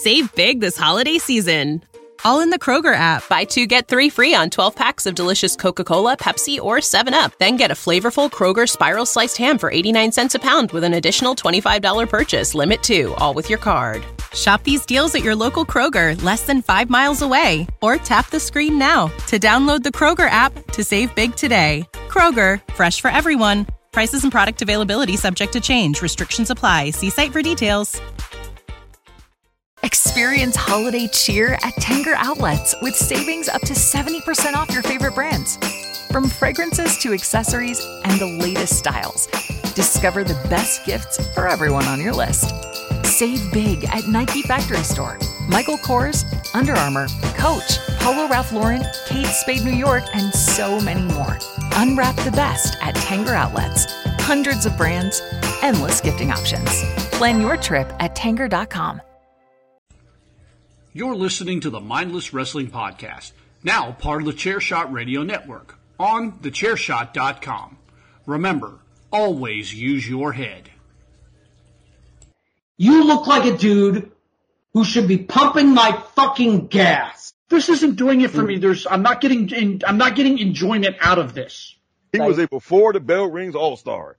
Save big this holiday season. All in the Kroger app. Buy 2, get 3 free on 12 packs of delicious Coca-Cola, Pepsi, or 7-Up. Then get a flavorful Kroger Spiral Sliced Ham for 89 cents a pound with an additional $25 purchase. Limit 2, all with your card. Shop these deals at your local Kroger, less than 5 miles away. Or tap the screen now to download the Kroger app to save big today. Kroger, fresh for everyone. Prices and product availability subject to change. Restrictions apply. See site for details. Experience holiday cheer at Tanger Outlets with savings up to 70% off your favorite brands. From fragrances to accessories and the latest styles, discover the best gifts for everyone on your list. Save big at Nike Factory Store, Michael Kors, Under Armour, Coach, Polo Ralph Lauren, Kate Spade New York, and so many more. Unwrap the best at Tanger Outlets. Hundreds of brands, endless gifting options. Plan your trip at Tanger.com. You're listening to the Mindless Wrestling Podcast, now part of the Chairshot Radio Network, on thechairshot.com. Remember, always use your head. You look like a dude who should be pumping my fucking gas. This isn't doing it for me. I'm not getting enjoyment out of this. He was a before the bell rings all-star.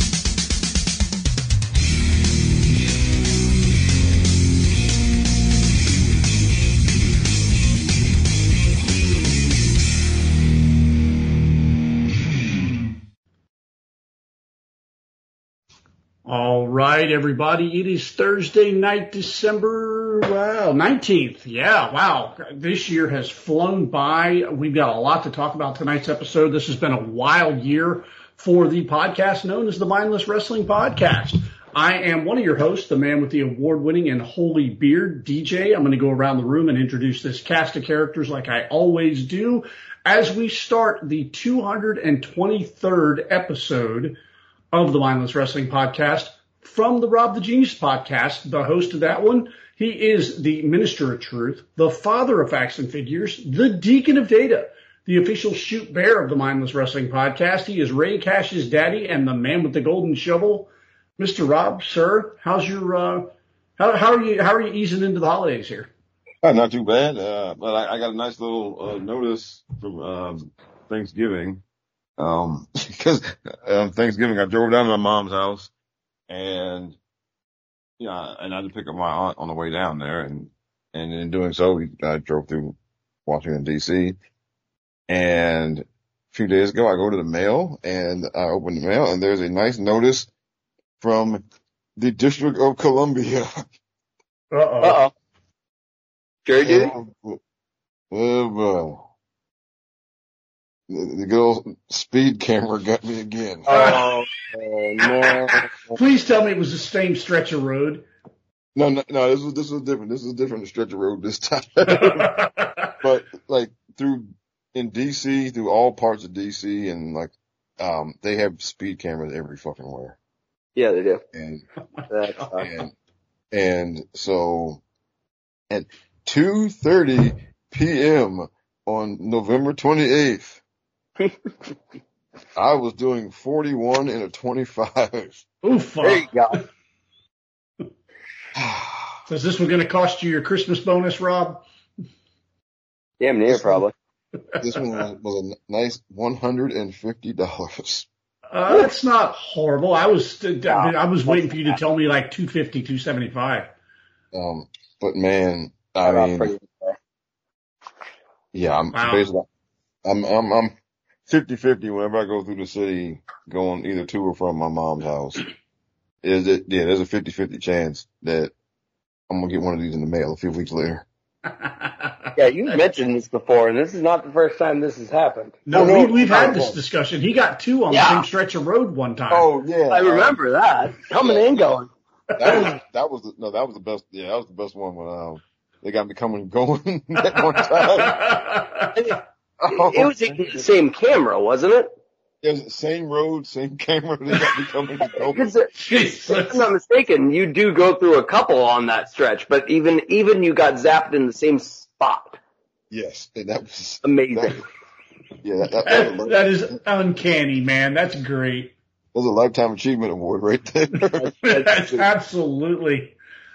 All right, everybody. It is Thursday night, December 19th. Yeah, wow. This year has flown by. We've got a lot to talk about tonight's episode. This has been a wild year for the podcast known as the Mindless Wrestling Podcast. I am one of your hosts, the man with the award-winning and holy beard, DJ. I'm going to go around the room and introduce this cast of characters like I always do as we start the 223rd episode of the Mindless Wrestling Podcast from the Rob the Genius Podcast, the host of that one. He is the Minister of Truth, the father of facts and figures, the Deacon of Data, the official shoot bear of the Mindless Wrestling Podcast. He is Ray Cash's daddy and the man with the golden shovel. Mr. Rob, sir, how's your how are you easing into the holidays here? Not too bad, but I got a nice little notice from Thanksgiving. Because Thanksgiving I drove down to my mom's house and I had to pick up my aunt on the way down there, and in doing so I drove through Washington DC, and a few days ago I go to the mail and I open the mail and there's a nice notice from the District of Columbia. Uh-oh. Jerry did it? Well, the good old speed camera got me again. Oh, no. Please tell me it was the same stretch of road. No, this was different. This was different stretch of road this time. But like in DC, through all parts of DC, and like, they have speed cameras every fucking where. Yeah, they do. And so at 2:30 p.m. on November 28th, I was doing 41 and a 25. Oof. There you go. So is this one going to cost you your Christmas bonus, Rob? Damn near, probably. This one was a nice $150. That's not horrible. I was waiting for you to tell me like 250, 275. But man, I mean, yeah, I'm basically, I'm 50-50 whenever I go through the city going either to or from my mom's house. There's a 50-50 chance that I'm going to get one of these in the mail a few weeks later. Yeah, you mentioned this before, and this is not the first time this has happened. No, we've had this discussion. He got 2 on the same stretch of road one time. Oh, yeah. I remember that. Coming and going. That was the best. Yeah, that was the best one when they got me coming and going that one time. It was the same camera, wasn't it? It was the same road, same camera. They got me coming and going. If I'm not mistaken, you do go through a couple on that stretch, but even you got zapped in the same spot. Yes, and that was amazing. That is uncanny, man. That's great. That's a lifetime achievement award right there. That's absolutely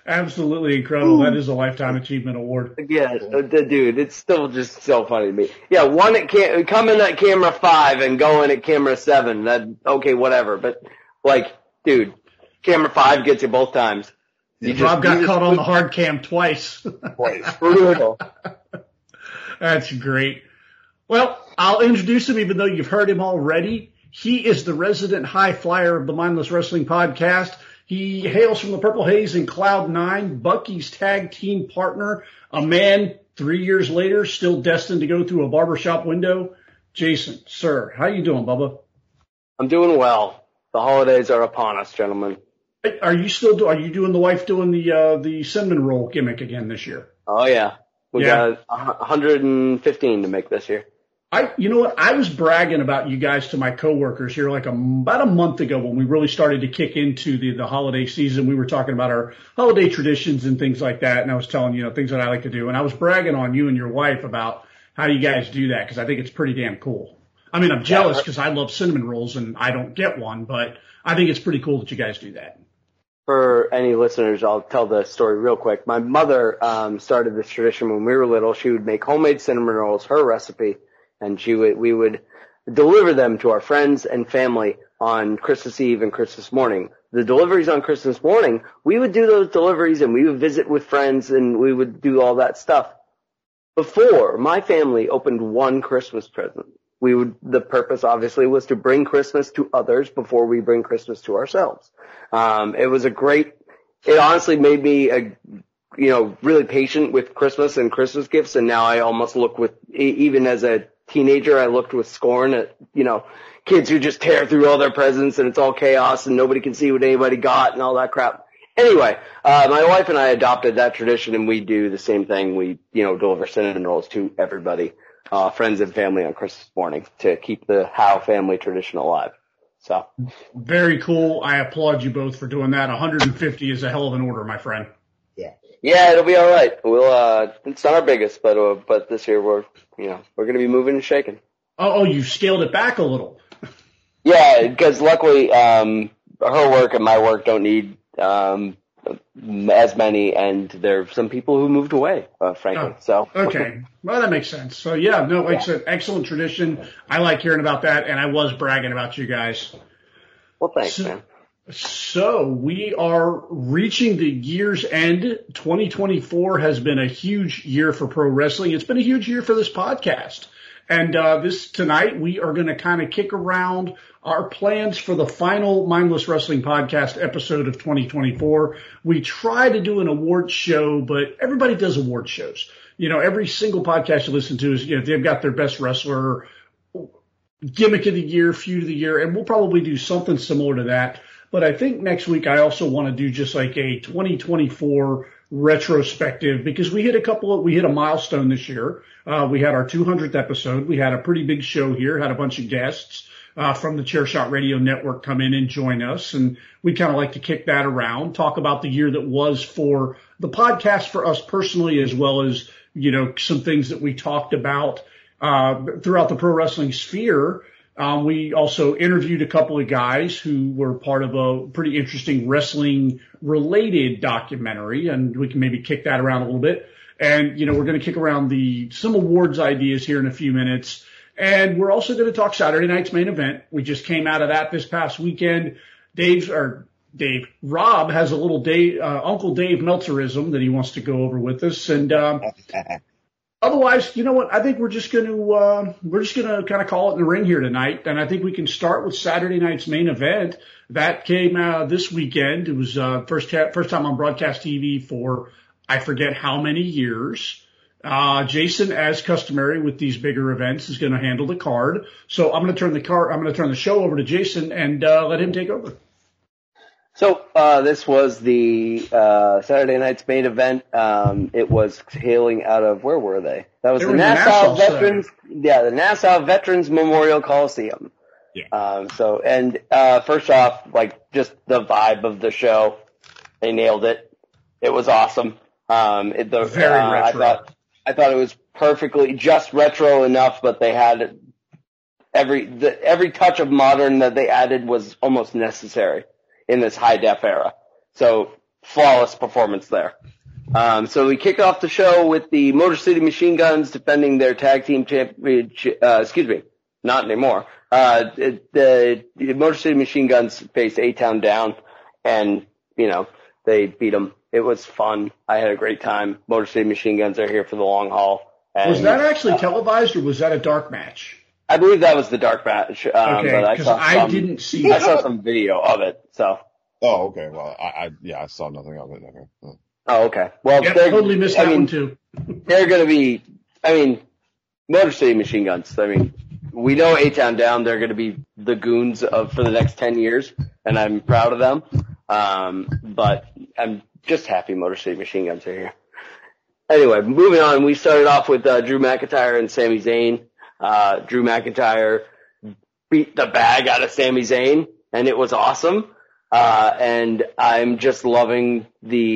Absolutely incredible. That is a Lifetime Achievement Award. Yeah, dude, it's still just so funny to me. Yeah, coming at camera 5 and going at camera 7. That okay, whatever. But like, dude, camera 5 gets you both times. Rob got caught on the hard cam twice. Brutal. That's great. Well, I'll introduce him even though you've heard him already. He is the resident high flyer of the Mindless Wrestling Podcast. He hails from the Purple Haze in Cloud 9, Bucky's tag team partner, a man 3 years later still destined to go through a barbershop window. Jason, sir, how you doing, Bubba? I'm doing well. The holidays are upon us, gentlemen. Are you doing the wife doing the cinnamon roll gimmick again this year? Oh yeah. We got 115 to make this year. You know what? I was bragging about you guys to my coworkers here about a month ago when we really started to kick into the holiday season. We were talking about our holiday traditions and things like that. And I was telling, things that I like to do. And I was bragging on you and your wife about how you guys do that because I think it's pretty damn cool. I mean, I'm jealous because I love cinnamon rolls and I don't get one, but I think it's pretty cool that you guys do that. For any listeners, I'll tell the story real quick. My mother started this tradition when we were little. She would make homemade cinnamon rolls, her recipe. And we would deliver them to our friends and family on Christmas Eve and Christmas morning. The deliveries on Christmas morning, we would do those deliveries and we would visit with friends and we would do all that stuff. Before my family opened one Christmas present, the purpose obviously was to bring Christmas to others before we bring Christmas to ourselves. It honestly made me really patient with Christmas and Christmas gifts. And now I almost look even as a teenager, I looked with scorn at, kids who just tear through all their presents and it's all chaos and nobody can see what anybody got and all that crap. Anyway, my wife and I adopted that tradition and we do the same thing. We, deliver cinnamon rolls to everybody, friends and family on Christmas morning to keep the Howe family tradition alive. So. Very cool. I applaud you both for doing that. 150 is a hell of an order, my friend. Yeah, it'll be all right. It's not our biggest, but this year we're going to be moving and shaking. Oh, you scaled it back a little. Yeah, because luckily, her work and my work don't need, as many, and there are some people who moved away, frankly, so. Okay. Well, that makes sense. So yeah, like I said, excellent tradition. I like hearing about that, and I was bragging about you guys. Well, thanks, man. So we are reaching the year's end. 2024 has been a huge year for pro wrestling. It's been a huge year for this podcast. And tonight we are going to kind of kick around our plans for the final Mindless Wrestling Podcast episode of 2024. We try to do an award show, but everybody does award shows. Every single podcast you listen to is, they've got their best wrestler, gimmick of the year, feud of the year, and we'll probably do something similar to that. But I think next week I also want to do just like a 2024 retrospective because we hit a milestone this year. We had our 200th episode. We had a pretty big show here, had a bunch of guests, from the Chairshot Radio Network come in and join us. And we kind of like to kick that around, talk about the year that was for the podcast for us personally, as well as, some things that we talked about, throughout the pro wrestling sphere. We also interviewed a couple of guys who were part of a pretty interesting wrestling related documentary, and we can maybe kick that around a little bit. And, we're going to kick around some awards ideas here in a few minutes. And we're also going to talk Saturday night's main event. We just came out of that this past weekend. Rob has a little Uncle Dave Meltzerism that he wants to go over with us. And, otherwise, you know what? I think we're just going to kind of call it in the ring here tonight. And I think we can start with Saturday night's main event. That came this weekend. It was first time on broadcast TV for I forget how many years. Jason, as customary with these bigger events, is going to handle the card. So I'm going to turn the show over to Jason and let him take over. So this was the Saturday night's main event. It was hailing out of, where were they? That was the Nassau Veterans. Yeah, the Nassau Veterans Memorial Coliseum. Yeah. First off, just the vibe of the show, they nailed it. It was awesome. Very retro. I thought it was perfectly just retro enough, but they had every touch of modern that they added was almost necessary in this high def era. So flawless performance there. So we kick off the show with the Motor City Machine Guns defending their tag team championship. Not anymore. The Motor City Machine Guns faced A-Town Down, and they beat them. It was fun. I had a great time. Motor City Machine Guns are here for the long haul. And, was that actually televised, or was that a dark match? I believe that was the dark match. Okay, because I didn't see. I saw some video of it. So. Oh, okay. Well, I saw nothing of it. Okay. Oh, okay. Well, yep, totally missed that one too. They're going to be. Motor City Machine Guns. We know A-Town Down. They're going to be the goons for the next 10 years, and I'm proud of them. But I'm just happy Motor City Machine Guns are here. Anyway, moving on. We started off with Drew McIntyre and Sami Zayn. Drew McIntyre beat the bag out of Sami Zayn, and it was awesome. And I'm just loving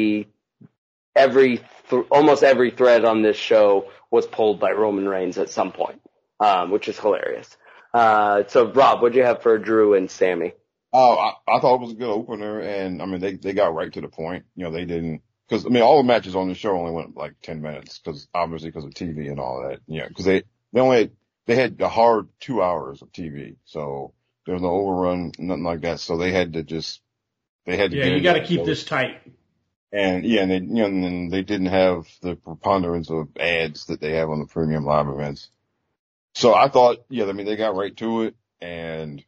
almost every thread on this show was pulled by Roman Reigns at some point, which is hilarious. So Rob, what'd you have for Drew and Sami? Oh, I thought it was a good opener, and they got right to the point. They didn't, because all the matches on the show only went like 10 minutes, because of TV and all that. Because they had a hard 2 hours of TV, so there was no overrun, nothing like that. So they had to you got to keep this tight. And and they didn't have the preponderance of ads that they have on the premium live events. So I thought, they got right to it, and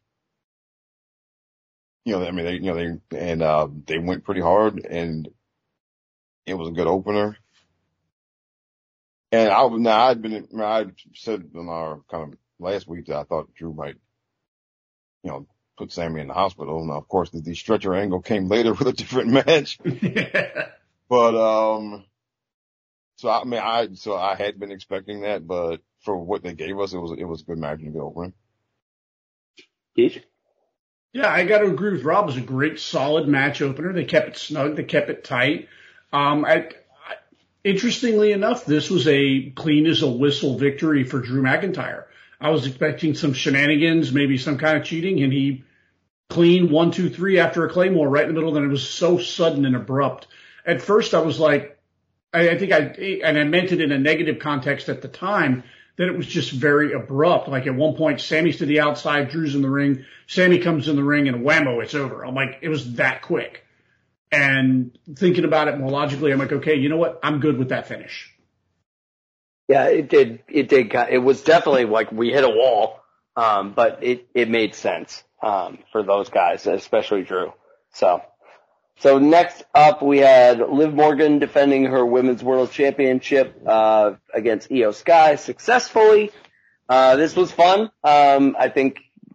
they went pretty hard, and it was a good opener. And I said in our kind of last week that I thought Drew might, put Sami in the hospital. Now, of course, the stretcher angle came later with a different match. But, so I had been expecting that, but for what they gave us, it was a good match and a good opener. Yeah, I got to agree with Rob. It was a great, solid match opener. They kept it snug. They kept it tight. Interestingly enough, this was a clean as a whistle victory for Drew McIntyre. I was expecting some shenanigans, maybe some kind of cheating, and he clean 1, 2, 3 after a Claymore right in the middle. Then it was so sudden and abrupt. At first, I was like, I meant it in a negative context at the time, that it was just very abrupt. Like at one point, Sammy's to the outside, Drew's in the ring, Sami comes in the ring, and whammo, it's over. I'm like, it was that quick. And thinking about it more logically, I'm like, okay, you know what? I'm good with that finish. Yeah, it did. It was definitely like we hit a wall, but it made sense for those guys, especially Drew. So next up, we had Liv Morgan defending her Women's World Championship against Io Sky successfully. This was fun. I think,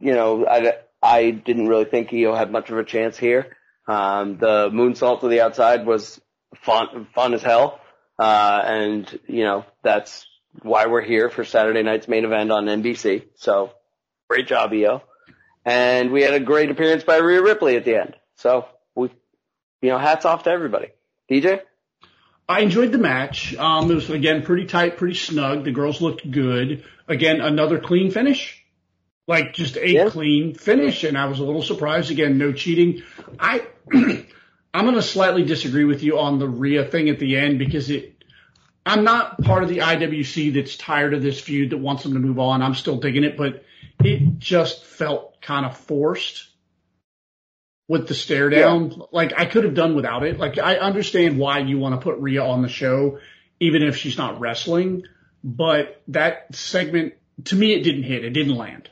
I didn't really think Io had much of a chance here. The moonsault to the outside was fun as hell. And that's why we're here for Saturday night's main event on NBC. So great job, Io. And we had a great appearance by Rhea Ripley at the end. So hats off to everybody. DJ? I enjoyed the match. It was, again, pretty tight, pretty snug. The girls looked good. Again, another clean finish. Like, just a clean finish. And I was a little surprised. Again, no cheating. I'm going to slightly disagree with you on the Rhea thing at the end, because I'm not part of the IWC that's tired of this feud, that wants them to move on. I'm still digging it, but it just felt kind of forced with the stare down. Yeah. Like, I could have done without it. Like, I understand why you want to put Rhea on the show, even if she's not wrestling, but that segment, to me, it didn't hit. It didn't land.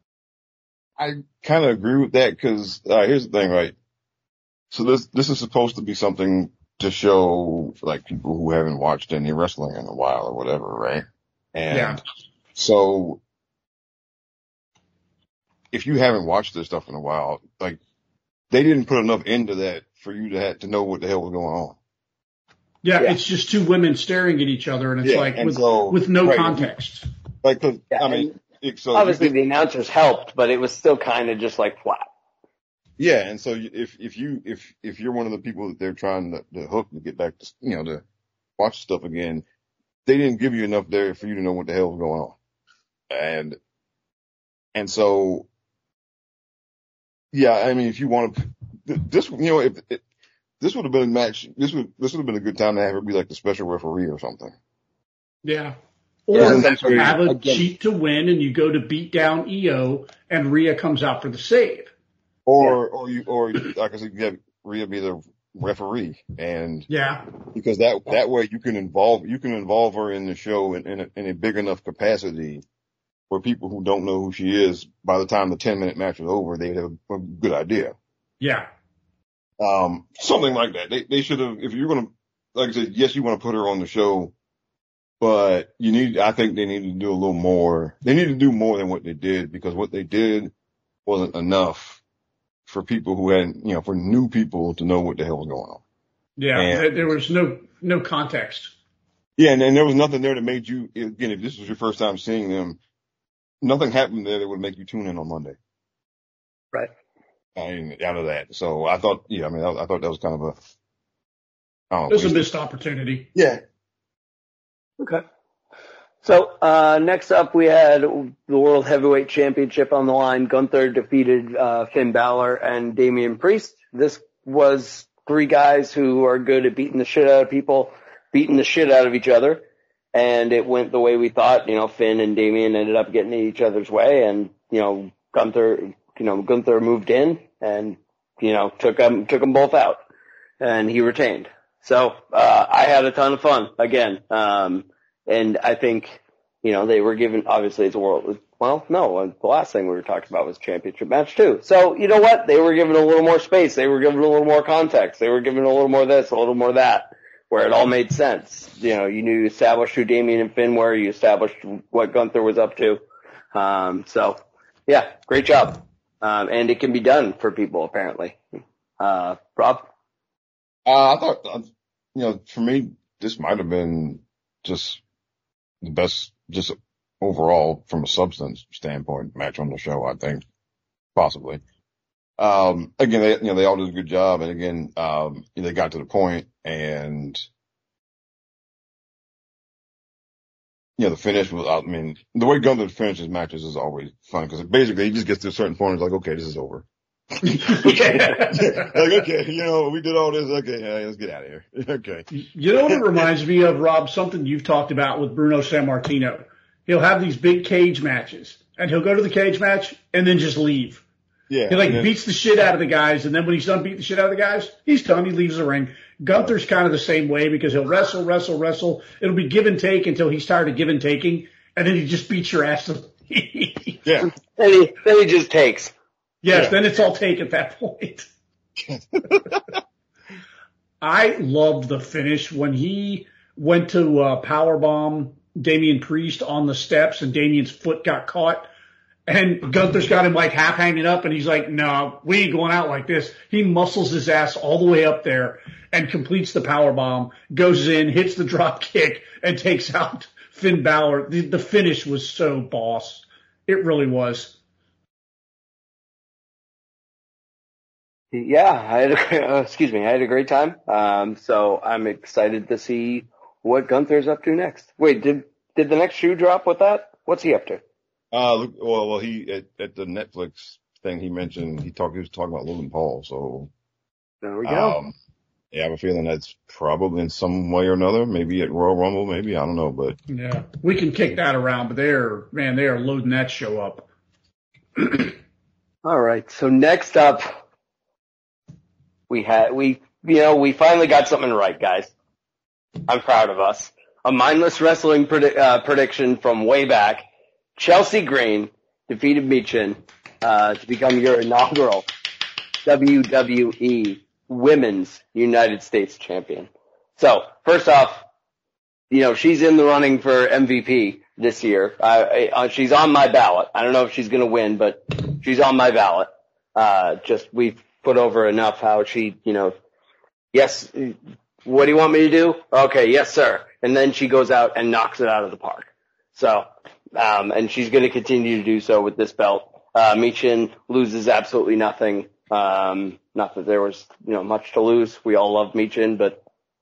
I kind of agree with that, because here's the thing, right? So this is supposed to be something to show like people who haven't watched any wrestling in a while or whatever, right? And so if you haven't watched this stuff in a while, like, they didn't put enough into that for you to know what the hell was going on. Yeah, it's just two women staring at each other, and it's with no context. Like, so obviously the announcers helped, but it was still kind of just like flat. Yeah, and so if you're one of the people that they're trying to hook to get back to to watch stuff again, they didn't give you enough there for you to know what the hell was going on, and so. Yeah, I mean, if you want to, this, this would have been a match. This would have been a good time to have her be like the special referee or something. Yeah. Or Yeah, have a cheat to win and you go to beat down EO and Rhea comes out for the save. Or like I said, you have Rhea be the referee, and because that way you can involve her in the show in a big enough capacity for people who don't know who she is. By the time the 10-minute match is over, they have a good idea. Yeah. Something like that. They should have, if you're gonna, like I said, yes, you want to put her on the show, but I think they need to do a little more. They need to do more than what they did, because what they did wasn't enough for people who hadn't, for new people to know what the hell was going on. Yeah. And there was no context. Yeah. And there was nothing there that made you, again, if this was your first time seeing them, nothing happened there that would make you tune in on Monday. Right. Out of that. So I thought, I thought that was kind of it was a missed opportunity. Yeah. Okay. So, next up we had the World Heavyweight Championship on the line. Gunther defeated, Finn Balor and Damian Priest. This was three guys who are good at beating the shit out of people, beating the shit out of each other. And it went the way we thought. Finn and Damian ended up getting in each other's way, and, Gunther moved in and, took them both out, and he retained. So, I had a ton of fun again. And I think, they were given, obviously it's the last thing we were talking about was championship match too. So, you know what? They were given a little more space. They were given a little more context. They were given a little more this, a little more that, where it all made sense. You established who Damian and Finn were. You established what Gunther was up to. So yeah, great job. And it can be done for people apparently. Rob? I thought, for me, this might have been just the best, just overall from a substance standpoint match on the show, I think, possibly. Again, they all did a good job. And again, they got to the point, and, the finish was, the way Gunther finishes matches is always fun, because basically he just gets to a certain point and he's like, okay, this is over. Like, okay, we did all this. Okay, let's get out of here. Okay. You know what it reminds me of, Rob? Something you've talked about with Bruno Sammartino. He'll have these big cage matches, and he'll go to the cage match and then just leave. Yeah. He beats the shit out of the guys, and then when he's done beating the shit out of the guys, he's done. He leaves the ring. Gunther's kind of the same way, because he'll wrestle. It'll be give and take until he's tired of give and taking, and then he just beats your ass. Yeah. Then he just takes. Yes, Then it's all take at that point. I loved the finish when he went to powerbomb Damian Priest on the steps, and Damian's foot got caught, and Gunther's got him like half hanging up, and he's like, no, we ain't going out like this. He muscles his ass all the way up there and completes the powerbomb, goes in, hits the drop kick, and takes out Finn Balor. The finish was so boss. It really was. Yeah, I had a great time. So I'm excited to see what Gunther's up to next. Wait, did the next shoe drop with that? What's he up to? Well, he at the Netflix thing he mentioned, he was talking about Logan Paul. So there we go. Yeah, I have a feeling that's probably in some way or another, maybe at Royal Rumble, maybe, I don't know, but yeah, we can kick that around, but they are loading that show up. All right. So next up, we finally got something right, guys. I'm proud of us. A mindless wrestling prediction from way back. Chelsea Green defeated Michin to become your inaugural WWE Women's United States Champion. So, first off, she's in the running for MVP this year. She's on my ballot. I don't know if she's going to win, but she's on my ballot. We've put over enough how she, yes, what do you want me to do? Okay, yes, sir. And then she goes out and knocks it out of the park. So, and she's going to continue to do so with this belt. Michin loses absolutely nothing. Not that there was, much to lose. We all love Michin, but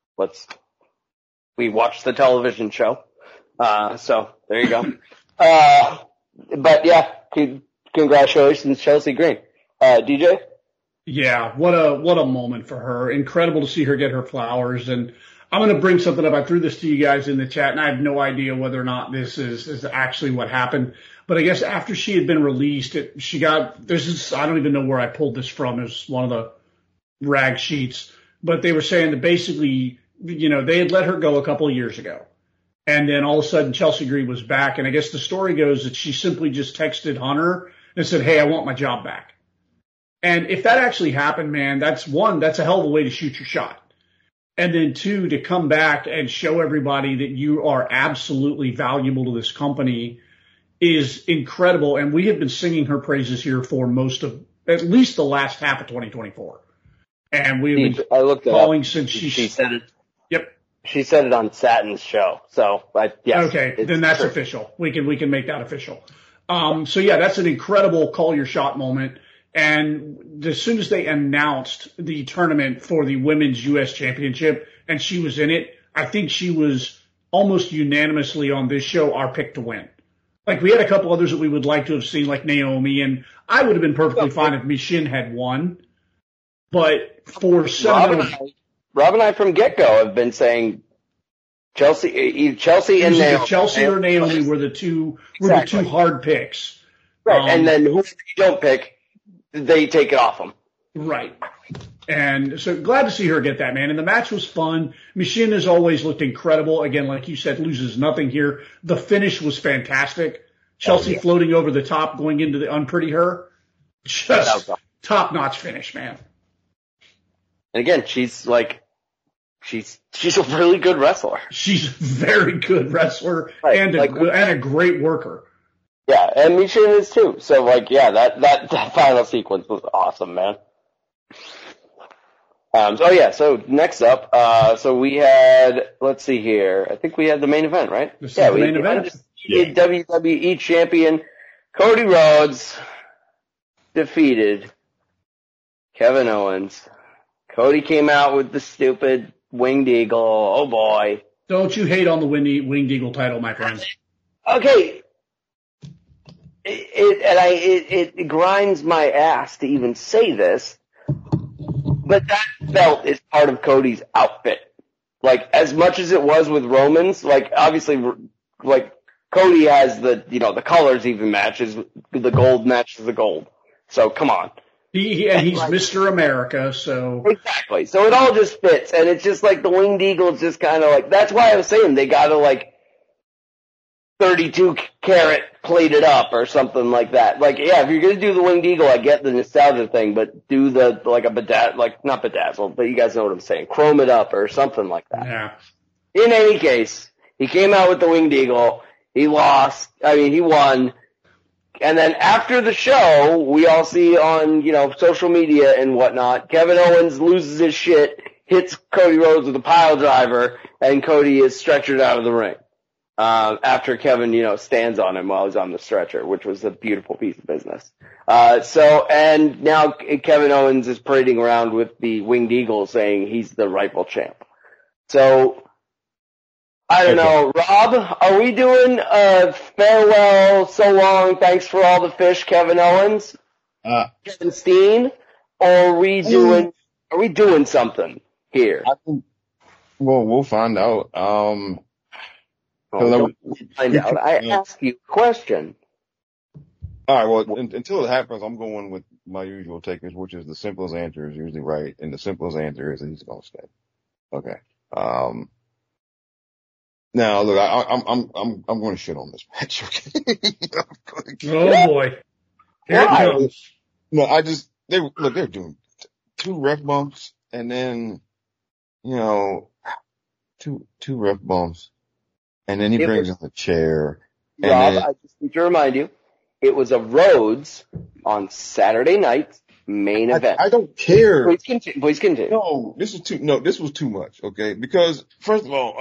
we watched the television show. So there you go. But yeah, congratulations, Chelsea Green. DJ? Yeah, what a moment for her. Incredible to see her get her flowers. And I'm going to bring something up. I threw this to you guys in the chat, and I have no idea whether or not this is actually what happened. But I guess after she had been released, I don't even know where I pulled this from. It was one of the rag sheets. But they were saying that basically, they had let her go a couple of years ago. And then all of a sudden Chelsea Green was back. And I guess the story goes that she simply just texted Hunter and said, hey, I want my job back. And if that actually happened, man, that's a hell of a way to shoot your shot. And then two, to come back and show everybody that you are absolutely valuable to this company is incredible. And we have been singing her praises here for at least the last half of 2024. And we've been calling since she said it. Yep. She said it on Satin's show. So, yes. Okay. Then that's true. Official. We can make that official. So yeah, that's an incredible call your shot moment. And as soon as they announced the tournament for the Women's U.S. Championship and she was in it, I think she was almost unanimously on this show our pick to win. Like, we had a couple others that we would like to have seen, like Naomi, and I would have been perfectly fine if Michin had won. But for Rob and I from get-go have been saying Chelsea and Naomi. Chelsea or Naomi were the two hard picks. Right, and then whoever you don't pick, they take it off them. Right. And so glad to see her get that, man. And the match was fun. Michin has always looked incredible. Again, like you said, loses nothing here. The finish was fantastic. Chelsea floating over the top, going into the Unpretty Her. Just top-notch finish, man. And again, she's a really good wrestler. She's a very good wrestler and a great worker. Yeah, and Michin is too. So that final sequence was awesome, man. So next up, so we had, let's see here. I think we had the main event, right? This is the main event. WWE champion Cody Rhodes defeated Kevin Owens. Cody came out with the stupid Winged Eagle. Oh boy. Don't you hate on the Winged Eagle title, my friend. Okay. It grinds my ass to even say this, but that belt is part of Cody's outfit. Like, as much as it was with Roman's, like, obviously, like, Cody has the colors even matches, the gold matches the gold. So, come on. He's Mr. America, so. Exactly. So it all just fits, and it's just like the Winged Eagle is just kind of like, that's why I was saying they gotta 32 karat plate it up or something like that. Like, yeah, if you're gonna do the Winged Eagle, I get the nostalgia thing, but do not bedazzled, but you guys know what I'm saying. Chrome it up or something like that. Yeah. In any case, he came out with the Winged Eagle. He won. And then after the show, we all see on, social media and whatnot, Kevin Owens loses his shit, hits Cody Rhodes with a pile driver, and Cody is stretchered out of the ring. After Kevin, stands on him while he's on the stretcher, which was a beautiful piece of business. And now Kevin Owens is parading around with the Winged Eagle saying he's the rightful champ. So, I don't know. Rob, are we doing a farewell, so long, thanks for all the fish, Kevin Owens? Kevin Steen? Or are we doing something here? We'll find out. Find out. I ask you a question. All right, well, until it happens, I'm going with my usual takers, which is the simplest answer is usually right, and the simplest answer is he's going to stay. Okay. Now, look, I'm going to shit on this match. Okay. Oh boy. Here it comes. No, they're doing 2 ref bumps and then, two ref bumps and then he brings in the chair. Rob, I just need to remind you, it was a Rhodes on Saturday night main event. I don't care. Please continue. No, this was too much. Okay. Because first of all,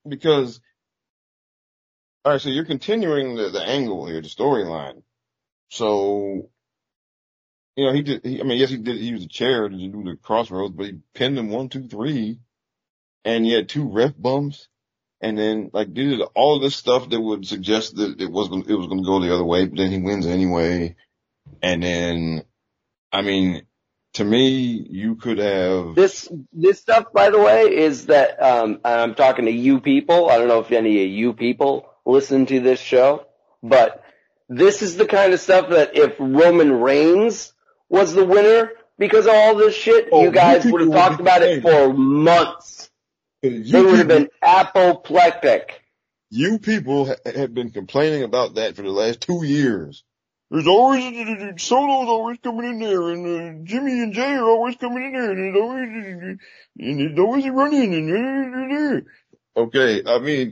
so you're continuing the angle here, the storyline. So, he used a chair to do the crossroads, but he pinned him 1, 2, 3, and he had 2 ref bumps, and then did all this stuff that would suggest that it was going to go the other way, but then he wins anyway. And then, to me, you could have This stuff, by the way, is that I'm talking to you people. I don't know if any of you people listen to this show, but this is the kind of stuff that if Roman Reigns was the winner because of all this shit, you guys would have talked about it for months. It would have been apoplectic. You people have been complaining about that for the last 2 years. There's always, Solo's always coming in there, and Jimmy and Jay are always coming in there, and there's always a run-in, and okay, I mean,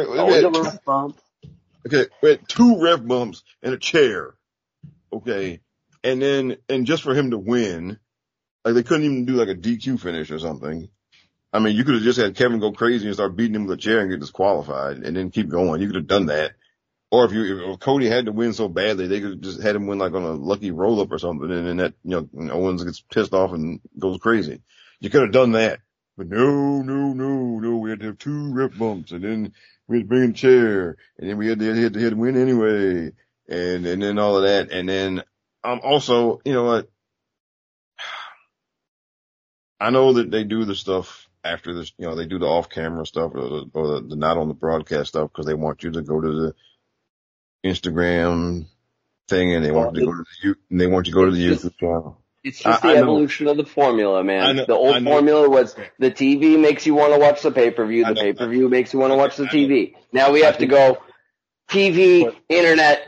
we had 2 ref bumps and a chair, okay, and just for him to win, like they couldn't even do like a DQ finish or something. I mean, you could have just had Kevin go crazy and start beating him with a chair and get disqualified and then keep going. You could have done that. Or if Cody had to win so badly, they could have just had him win like on a lucky roll up or something, and then that, Owens gets pissed off and goes crazy. You could have done that. But no, we had to have 2 ref bumps, and then we had to bring in a chair, and then we had to win anyway, and then all of that, and then, also, you know what? I know that they do the stuff after this, they do the off-camera stuff or the not on the broadcast stuff because they want you to go to the Instagram thing and they want you to go to the YouTube channel. It's just the evolution of the formula, man. The old formula was the TV makes you want to watch the pay-per-view, the pay-per-view makes you want to watch the TV. Now we have to go TV, internet,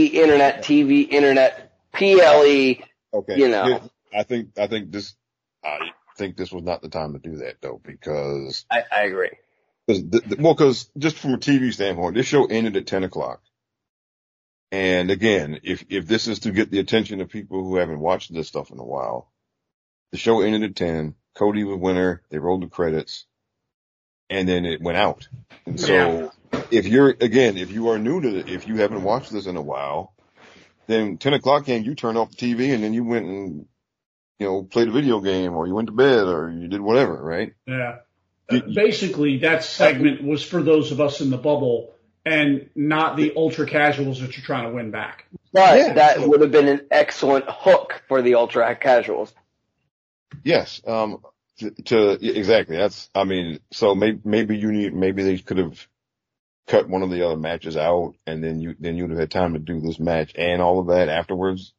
PLE, okay. I think this was not the time to do that though, because I agree. Because just from a TV standpoint, this show ended at 10 o'clock. And again, if this is to get the attention of people who haven't watched this stuff in a while, the show ended at 10. Cody was winner. They rolled the credits and then it went out. And so if you are new to it, if you haven't watched this in a while, then 10 o'clock came, you turned off the TV and then you went and, played a video game or you went to bed or you did whatever, right? Yeah. Basically, that segment was for those of us in the bubble and not the ultra casuals that you're trying to win back. But that would have been an excellent hook for the ultra casuals. Yes. Exactly. So maybe they could have cut one of the other matches out and then you'd have had time to do this match and all of that afterwards.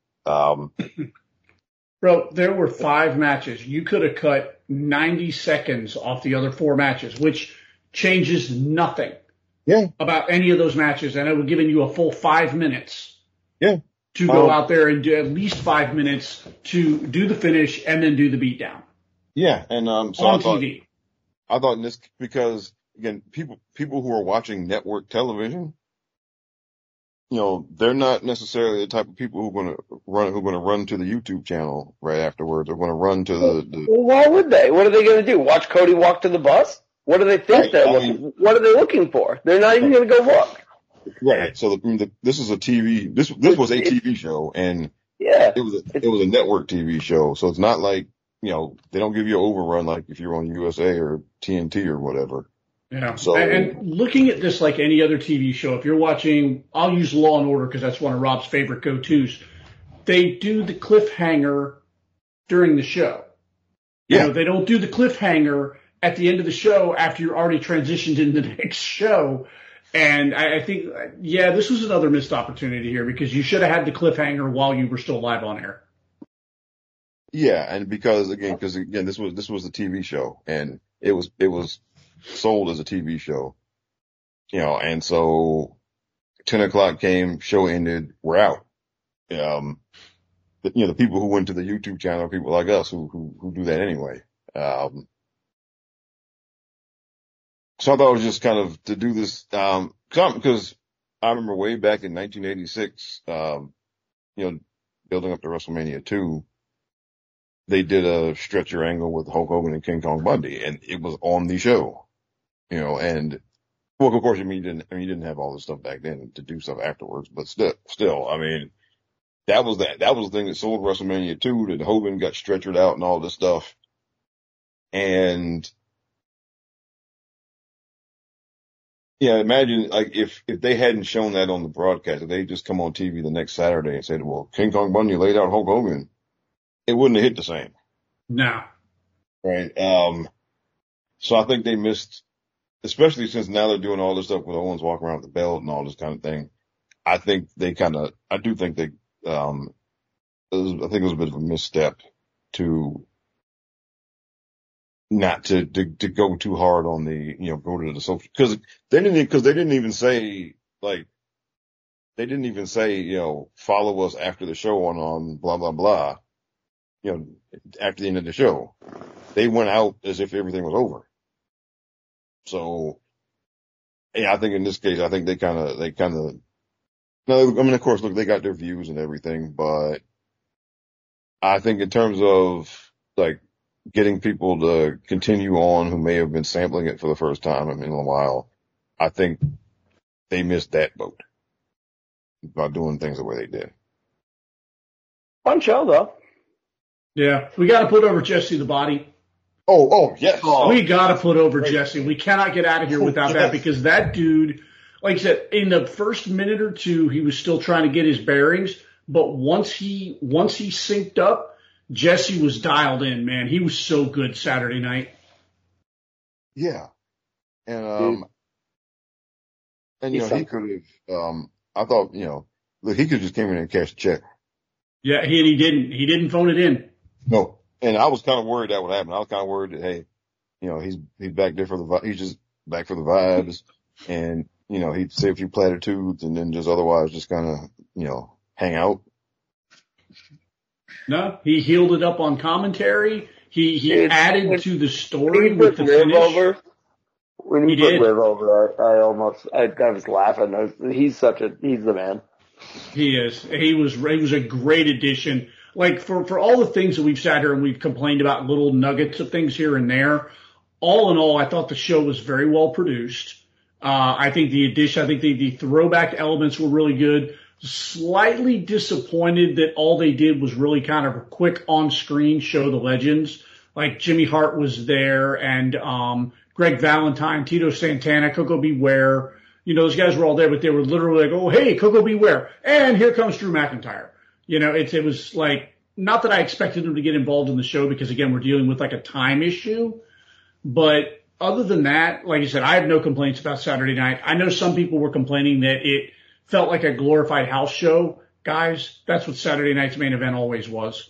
Bro, there were 5 matches. You could have cut 90 seconds off the other 4 matches, which changes nothing about any of those matches. And it would have given you a full 5 minutes to go out there and do at least 5 minutes to do the finish and then do the beatdown. Yeah. And, so on TV. I thought this, because again, people who are watching network television, they're not necessarily the type of people who are going to run to the YouTube channel right afterwards. They're going to run to the. Well, why would they? What are they going to do? Watch Cody walk to the bus? What do they think what are they looking for? They're not even going to go look. Right. So this is a TV. This was a TV show, and it was a network TV show. So it's not like they don't give you an overrun like if you're on USA or TNT or whatever. Yeah. So, and looking at this like any other TV show, if you're watching, I'll use Law and Order because that's one of Rob's favorite go-tos. They do the cliffhanger during the show. Yeah. They don't do the cliffhanger at the end of the show after you're already transitioned into the next show. And I think, this was another missed opportunity here because you should have had the cliffhanger while you were still live on air. Yeah. And because this was a TV show and it was sold as a TV show, and so 10 o'clock came, show ended, we're out. The people who went to the YouTube channel are people like us who do that anyway. So I thought it was just kind of to do this, because I remember way back in 1986, building up to WrestleMania 2, they did a stretcher angle with Hulk Hogan and King Kong Bundy, and it was on the show. And of course, you didn't have all this stuff back then to do stuff afterwards, but still, that was the thing that sold WrestleMania 2, that Hogan got stretchered out and all this stuff. And imagine like if they hadn't shown that on the broadcast, if they just come on TV the next Saturday and said, well, King Kong Bundy laid out Hulk Hogan, it wouldn't have hit the same. No. Right. So I think they missed, especially since now they're doing all this stuff with Owens walking around with the belt and all this kind of thing. I do think they, I think it was a bit of a misstep to not to go too hard on the, go to the social, because they didn't even say, follow us after the show on blah, blah, blah, after the end of the show. They went out as if everything was over. So, yeah, I think in this case, I think they kind of, no, I mean, of course, look, they got their views and everything, but I think in terms of getting people to continue on who may have been sampling it for the first time in a while, I think they missed that boat by doing things the way they did. Fun show, though. Yeah, we got to put over Jesse the Body. Oh, yes. We got to put over Jesse. We cannot get out of here without that, because that dude, like I said, in the first minute or two, he was still trying to get his bearings. But once he synced up, Jesse was dialed in, man. He was so good Saturday night. Yeah. And he could have, I thought, look, he could have just came in and cashed a check. Yeah, he didn't. He didn't phone it in. No. And I was kind of worried that would happen. I was kind of worried that, hey, he's back there he's just back for the vibes, and, he'd say a few platitudes and then just otherwise just kind of, hang out. No, he healed it up on commentary. He added to the story with the finish. When he put Liv over, I was laughing. He's the man. He is. He was a great addition. Like for all the things that we've sat here and we've complained about, little nuggets of things here and there, all in all, I thought the show was very well produced. I think the throwback elements were really good. Slightly disappointed that all they did was really kind of a quick on-screen show the legends. Like Jimmy Hart was there, and Greg Valentine, Tito Santana, Coco Beware. Those guys were all there, but they were literally like, oh, hey, Coco Beware. And here comes Drew McIntyre. It was like, not that I expected them to get involved in the show, because again, we're dealing with like a time issue. But other than that, like I said, I have no complaints about Saturday night. I know some people were complaining that it felt like a glorified house show. Guys, that's what Saturday night's main event always was.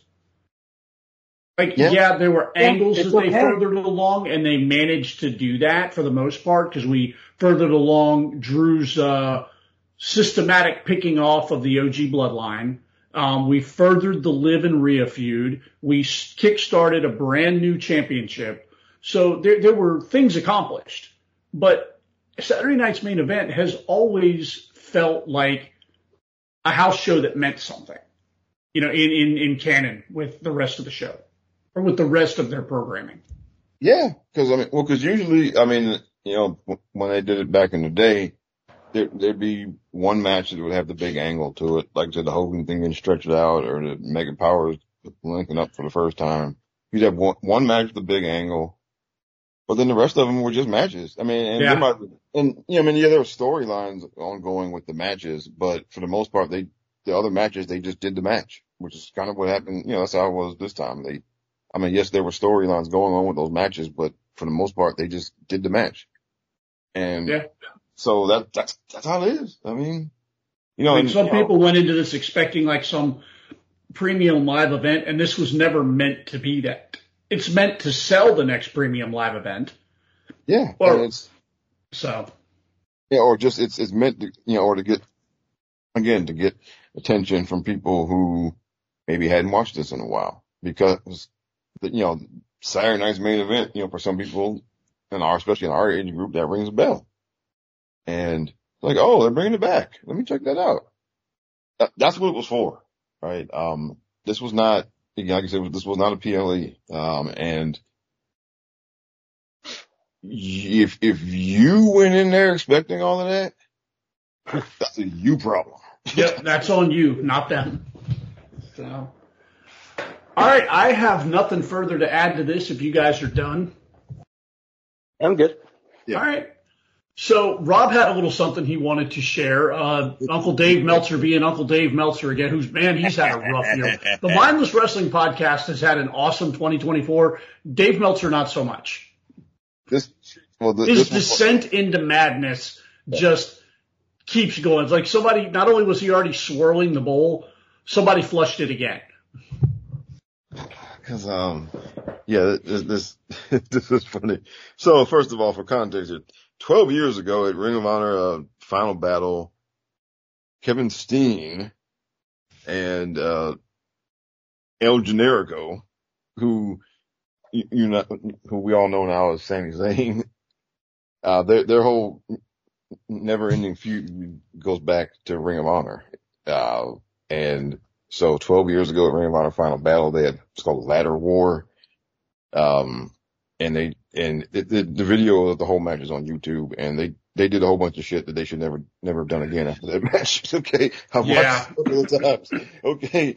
There were angles that they furthered along, and they managed to do that for the most part, because we furthered along Drew's systematic picking off of the OG bloodline. We furthered the Liv and Rhea feud. We kickstarted a brand new championship. So there were things accomplished. But Saturday night's main event has always felt like a house show that meant something, in canon with the rest of the show, or with the rest of their programming. Yeah, because usually, when they did it back in the day, there'd be one match that would have the big angle to it, like to the Hogan thing getting stretched out, or the Mega Powers linking up for the first time. You'd have one match with the big angle, but then the rest of them were just matches. There were storylines ongoing with the matches, but for the most part, the other matches, they just did the match, which is kind of what happened. That's how it was this time. Yes, there were storylines going on with those matches, but for the most part, they just did the match. And so that's how it is. Some people went into this expecting like some premium live event, and this was never meant to be that. It's meant to sell the next premium live event. Yeah. Or it's meant to, or to get attention from people who maybe hadn't watched this in a while, because Saturday night's main event, for some people especially in our age group, that rings a bell. And like, oh, they're bringing it back. Let me check that out. That's what it was for, right? This was not, like I said, this was not a PLE. And if you went in there expecting all of that, that's a you problem. Yep, that's on you, not them. So, all right, I have nothing further to add to this if you guys are done. I'm good. Yeah. All right. So Rob had a little something he wanted to share. Uncle Dave Meltzer being Uncle Dave Meltzer again, he's had a rough year. The Mindless Wrestling Podcast has had an awesome 2024. Dave Meltzer, not so much. His descent into madness just keeps going. It's like somebody, not only was he already swirling the bowl, somebody flushed it again. Because, this is funny. So first of all, for context, 12 years ago at Ring of Honor Final Battle, Kevin Steen and El Generico, who who we all know now as Sami Zayn, their whole never-ending feud goes back to Ring of Honor, and so 12 years ago at Ring of Honor Final Battle, it's called Ladder War, and the video of the whole match is on YouTube, and they did a whole bunch of shit that they should never have done again after that match. Okay. I've watched it a couple of times. Okay.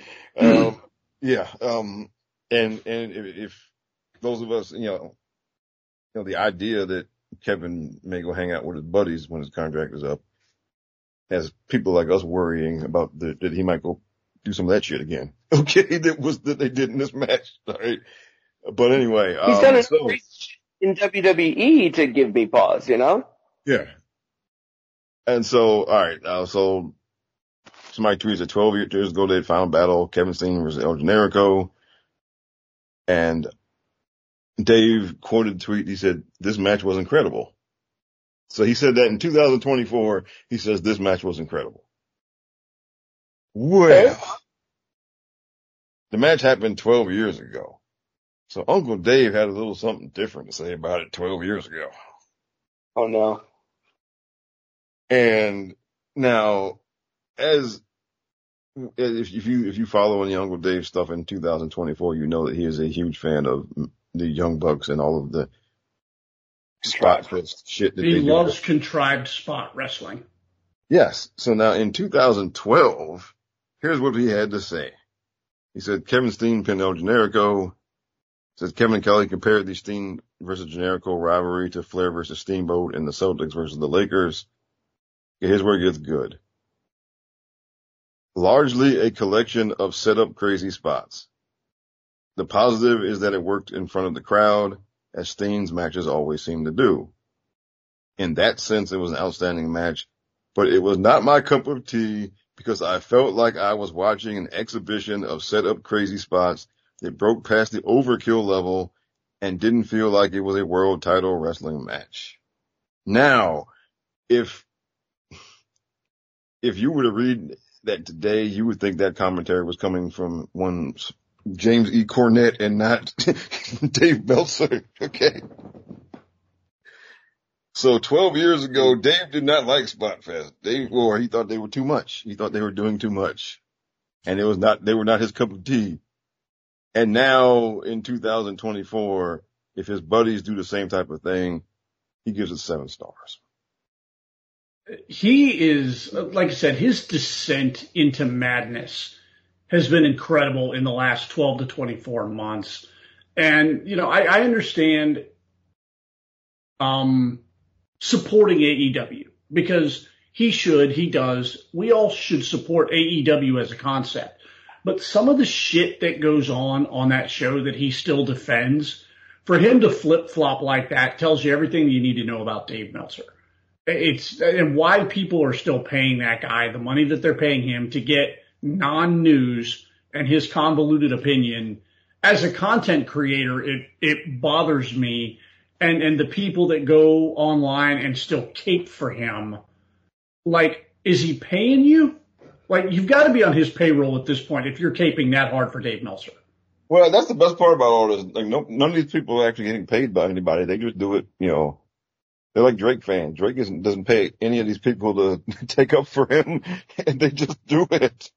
And if those of us, the idea that Kevin may go hang out with his buddies when his contract is up has people like us worrying about that he might go do some of that shit again. Okay. That they did in this match. All right. But anyway, he's done it in WWE to give me pause, Yeah. And so, all right, so somebody tweets that 12 years ago they had Final Battle, Kevin Steen versus El Generico, and Dave quoted the tweet. He said, "This match was incredible." So he said that in 2024, he says this match was incredible. Well, the match happened 12 years ago. So Uncle Dave had a little something different to say about it 12 years ago. Oh no. And now, if you follow any Uncle Dave stuff in 2024, you know that he is a huge fan of the Young Bucks and all of the spot shit that he loves contrived spot wrestling. Yes. So now in 2012, here's what he had to say. He said, Kevin Steen pinned El Generico. Says Kevin Kelly compared the Steen versus Generico rivalry to Flair versus Steamboat and the Celtics versus the Lakers. Here's where it gets good. Largely a collection of set up crazy spots. The positive is that it worked in front of the crowd, as Steen's matches always seem to do. In that sense, it was an outstanding match, but it was not my cup of tea because I felt like I was watching an exhibition of set up crazy spots that broke past the overkill level and didn't feel like it was a world title wrestling match. Now, if you were to read that today, you would think that commentary was coming from one James E. Cornette and not Dave Meltzer. Okay. So 12 years ago, Dave did not like Spotfest. He thought they were too much. He thought they were doing too much. And they were not his cup of tea. And now in 2024, if his buddies do the same type of thing, he gives it 7 stars. He is, like I said, his descent into madness has been incredible in the last 12 to 24 months. And, I understand, supporting AEW because he does. We all should support AEW as a concept. But some of the shit that goes on that show that he still defends, for him to flip-flop like that tells you everything you need to know about Dave Meltzer. And why people are still paying that guy the money that they're paying him to get non-news and his convoluted opinion. As a content creator, it bothers me. And the people that go online and still cape for him, like, is he paying you? Like, you've got to be on his payroll at this point if you're caping that hard for Dave Meltzer. Well, that's the best part about all this. Like, none of these people are actually getting paid by anybody. They just do it, They're like Drake fans. Drake doesn't pay any of these people to take up for him, and they just do it.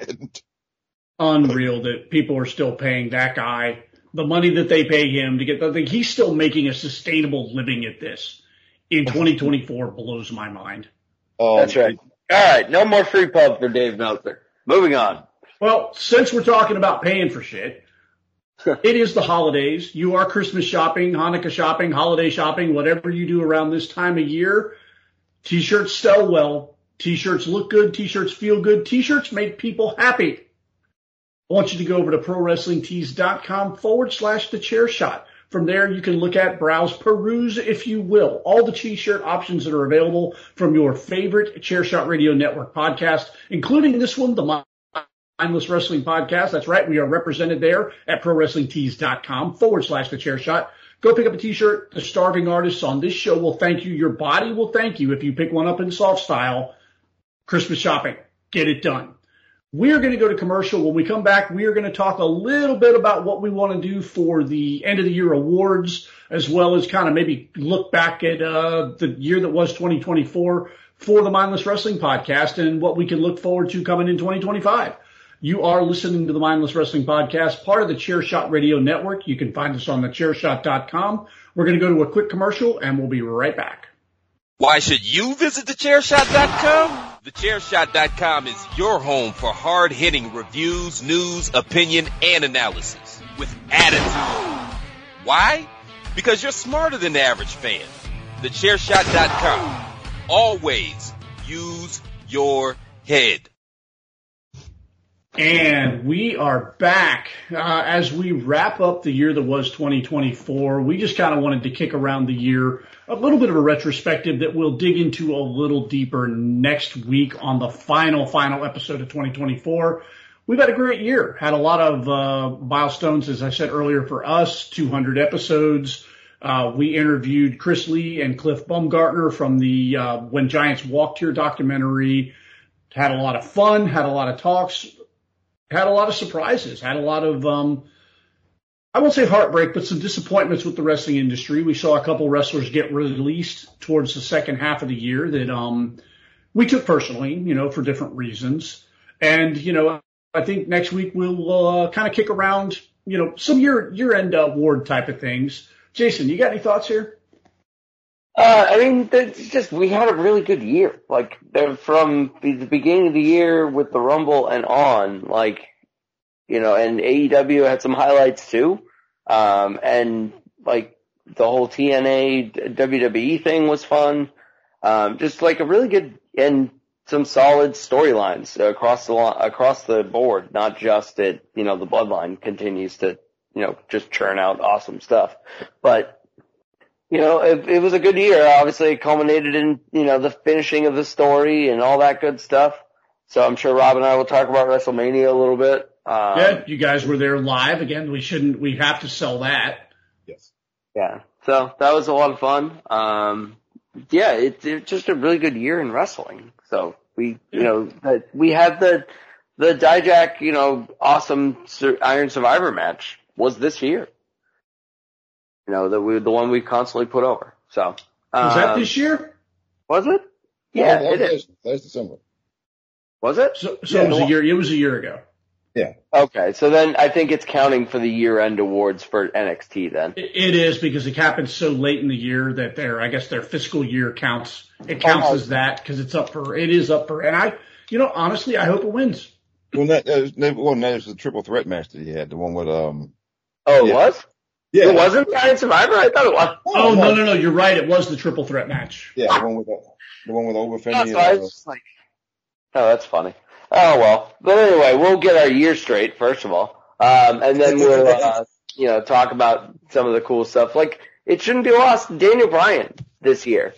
Unreal that people are still paying that guy the money that they pay him to get the thing. He's still making a sustainable living at this in 2024 blows my mind. That's right. All right. No more free pub for Dave Meltzer. Moving on. Well, since we're talking about paying for shit, it is the holidays. You are Christmas shopping, Hanukkah shopping, holiday shopping, whatever you do around this time of year. T-shirts sell well. T-shirts look good. T-shirts feel good. T-shirts make people happy. I want you to go over to ProWrestlingTees.com/TheChairShot. From there, you can look at, browse, peruse, if you will, all the T-shirt options that are available from your favorite Chairshot Radio Network podcast, including this one, the Mindless Wrestling Podcast. That's right. We are represented there at ProWrestlingTees.com/TheChairShot. Go pick up a T-shirt. The starving artists on this show will thank you. Your body will thank you if you pick one up in soft style. Christmas shopping. Get it done. We're going to go to commercial. When we come back, we are going to talk a little bit about what we want to do for the end of the year awards, as well as kind of maybe look back at the year that was 2024 for the Mindless Wrestling Podcast and what we can look forward to coming in 2025. You are listening to the Mindless Wrestling Podcast, part of the Chairshot Radio Network. You can find us on thechairshot.com. We're going to go to a quick commercial, and we'll be right back. Why should you visit thechairshot.com? Thechairshot.com is your home for hard-hitting reviews, news, opinion, and analysis with attitude. Why? Because you're smarter than the average fan. Thechairshot.com. Always use your head. And we are back. As we wrap up the year that was 2024, we just kind of wanted to kick around the year, a little bit of a retrospective that we'll dig into a little deeper next week on the final episode of 2024. We've had a great year, had a lot of milestones, as I said earlier, for us, 200 episodes. We interviewed Chris Lee and Cliff Baumgartner from the When Giants Walked Here documentary. Had a lot of fun, had a lot of talks, had a lot of surprises, had a lot of, I won't say heartbreak, but some disappointments with the wrestling industry. We saw a couple wrestlers get released towards the second half of the year that we took personally, for different reasons. And, I think next week we'll kind of kick around, some year-end award type of things. Jason, you got any thoughts here? It's just, we had a really good year. From the beginning of the year with the Rumble and on, and AEW had some highlights too. The whole TNA WWE thing was fun. Just a really good, and some solid storylines across the board, not just that, the Bloodline continues to, just churn out awesome stuff. But, it was a good year. Obviously, it culminated in, the finishing of the story and all that good stuff. So I'm sure Rob and I will talk about WrestleMania a little bit. Yeah, you guys were there live. Again, we have to sell that. Yes. Yeah. So that was a lot of fun. It's just a really good year in wrestling. So we had the Dijak, awesome Iron Survivor match was this year. The one we constantly put over. So was that this year? Was it? Yeah, it is. That's December. Was it? So yeah, it was a year. It was a year ago. Yeah. Okay, so then I think it's counting for the year-end awards for NXT. Then it is, because it happened so late in the year that their fiscal year counts. It counts as that because it is up for. And honestly, I hope it wins. Well, that was the triple threat match that he had, the one with Oh, it was. Yeah. It wasn't Giant Survivor? I thought it was. Oh, no. You're right. It was the triple threat match. Yeah, the one with Overfemi. I was just like, oh, that's funny. Oh, well. But anyway, we'll get our year straight, first of all. And then we'll, talk about some of the cool stuff. It shouldn't be lost, Daniel Bryan this year.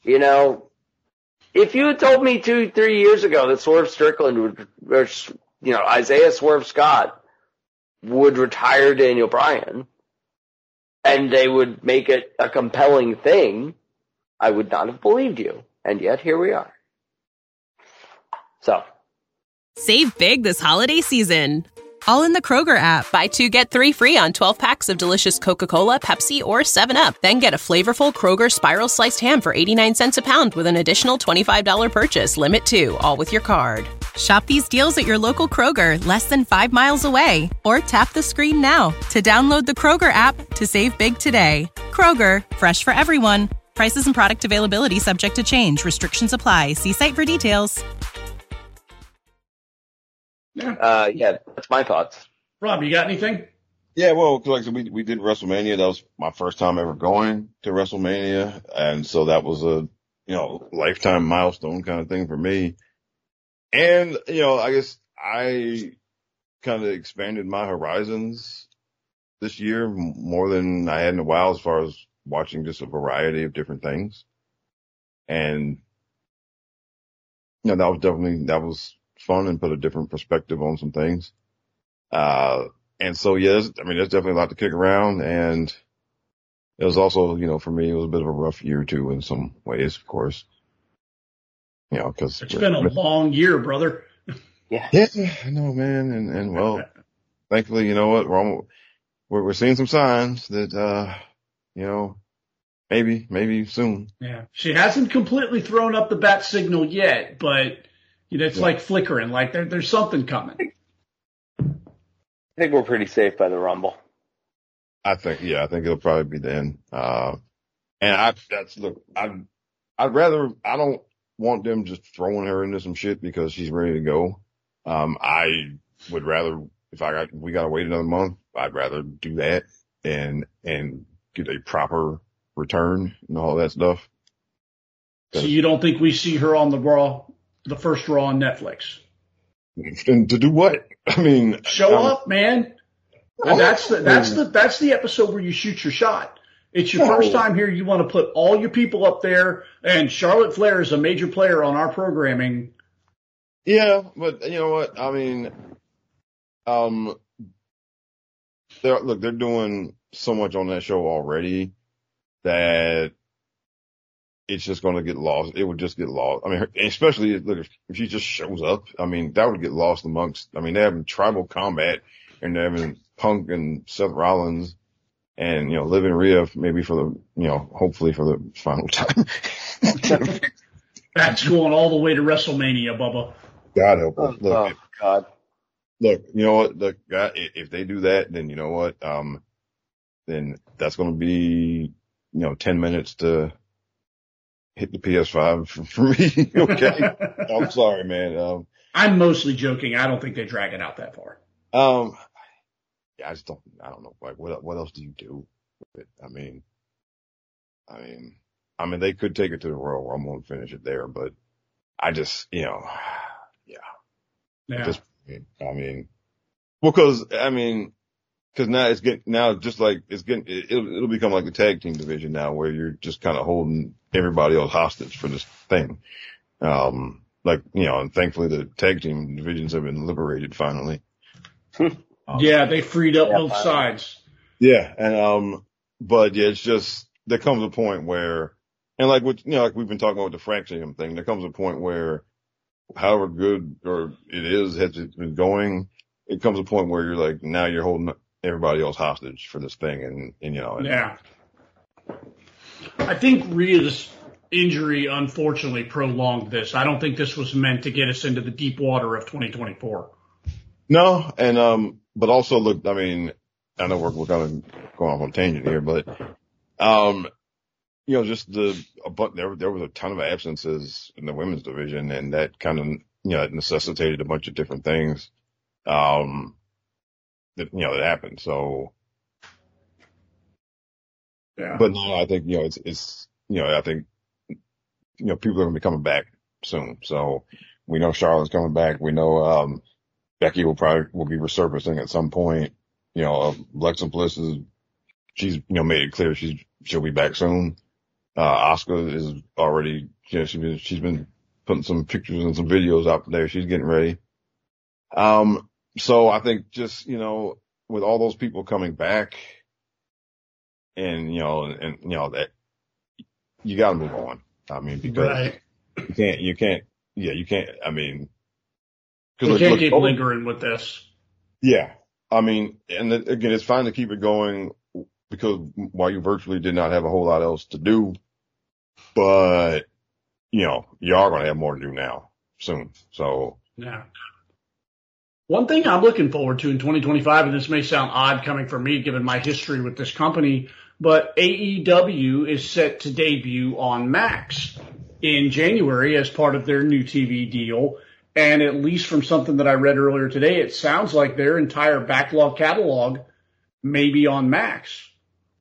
If you had told me 2-3 years ago that Swerve Strickland Isaiah Swerve Scott would retire Daniel Bryan, and they would make it a compelling thing, I would not have believed you. And yet, here we are. So. Save big this holiday season. All in the Kroger app. Buy 2, get 3 free on 12 packs of delicious Coca-Cola, Pepsi, or 7-Up. Then get a flavorful Kroger Spiral Sliced Ham for 89 cents a pound with an additional $25 purchase. Limit 2, all with your card. Shop these deals at your local Kroger, less than 5 miles away. Or tap the screen now to download the Kroger app to save big today. Kroger, fresh for everyone. Prices and product availability subject to change. Restrictions apply. See site for details. Yeah, that's my thoughts. Rob, you got anything? Yeah, well, we did WrestleMania. That was my first time ever going to WrestleMania, and so that was a lifetime milestone kind of thing for me. And, I guess I kind of expanded my horizons this year more than I had in a while as far as watching just a variety of different things. And, that was fun and put a different perspective on some things. And so, there's definitely a lot to kick around. And it was also, for me, it was a bit of a rough year too in some ways, of course. Cause it's been a long year, brother. Yeah. Yeah, I know, man. And well, thankfully, you know what? We're seeing some signs that, maybe soon. Yeah. She hasn't completely thrown up the bat signal yet, but it's like flickering, like there's something coming. I think we're pretty safe by the Rumble. I think it'll probably be the end. And I don't want them just throwing her into some shit because she's ready to go. I would rather, we gotta wait another month, I'd rather do that and get a proper return and all that stuff. So you don't think we see her on the first Raw on Netflix? And to do what? I mean, show up, man. And that's the episode where you shoot your shot. It's your first time here. You want to put all your people up there, and Charlotte Flair is a major player on our programming. Yeah, but you know what? I mean, they're doing so much on that show already that it's just going to get lost. It would just get lost. I mean, especially if she just shows up, I mean, that would get lost amongst, they're having tribal combat and they're having Punk and Seth Rollins and, Liv and Rhea maybe for the, hopefully for the final time. That's going all the way to WrestleMania, Bubba. God help us. Look, God. Look, you know what? Look, if they do that, then you know what? Then that's going to be, 10 minutes to hit the PS5 for me. Okay. I'm sorry, man. I'm mostly joking. I don't think they drag it out that far. Yeah, I don't know. Like, what else do you do with it? I mean, they could take it to the Royal Rumble and finish it there, but I just, yeah. Yeah. Because now it'll become like the tag team division now where you're just kind of holding everybody else hostage for this thing. And thankfully the tag team divisions have been liberated finally. Yeah, they freed up both sides. Yeah. And, but yeah, it's just, there comes a point where, and like we've been talking about the Fraxium thing, there comes a point where however good or it is has been going, it comes a point where you're like, now you're holding everybody else hostage for this thing. And yeah. I think Rhea's injury unfortunately prolonged this. I don't think this was meant to get us into the deep water of 2024. No. And, but also look, I know we're kind of going off on a tangent here, but, just there was a ton of absences in the women's division and that kind of, necessitated a bunch of different things, that happened. So, yeah. But no, I think, it's I think, people are going to be coming back soon. So we know Charlotte's coming back. We know, Becky will be resurfacing at some point. Alexa Bliss she's made it clear she'll be back soon. Asuka is already, she's been putting some pictures and some videos out there. She's getting ready. So I think just, with all those people coming back and that you gotta move on. Because right. you can't, we can't keep lingering with this. Yeah. And again, it's fine to keep it going because while you virtually did not have a whole lot else to do, but you are going to have more to do now soon. So yeah. One thing I'm looking forward to in 2025, and this may sound odd coming from me given my history with this company, but AEW is set to debut on Max in January as part of their new TV deal. And at least from something that I read earlier today, it sounds like their entire backlog catalog may be on Max.